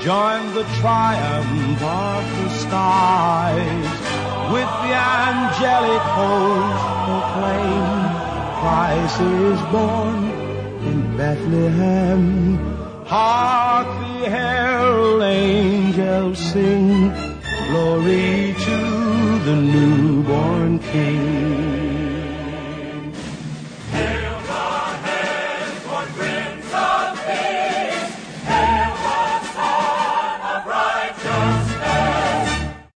join the triumph of the skies. With the angelic host proclaim, Christ is born in Bethlehem. Hark the herald angels sing, glory to the newborn King.